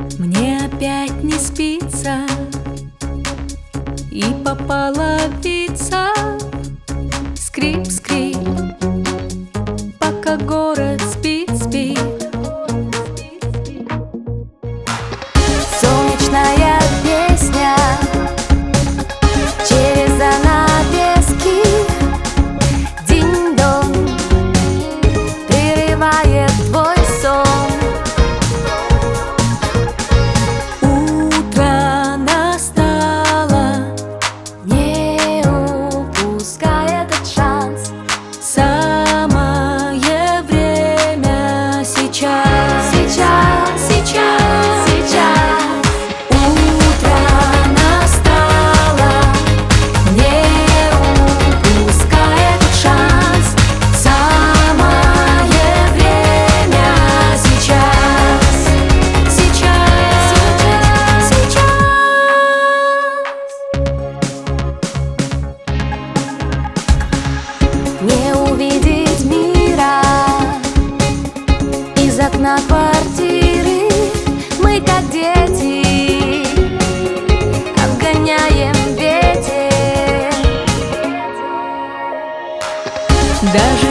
Мне опять не спится, и попала птица. Скрип, скрип, пока город спит, спит. Солнечная песня через занавески. Динь-дон прерывает твой сон. Утро настало, не упускай этот шанс. Самое время сейчас, сейчас, сейчас, сейчас. Утро настало, не упускай этот шанс. Самое время сейчас, сейчас, сейчас, сейчас. Не увидеть мира из окна квартиры. Мы как дети обгоняем ветер. Даже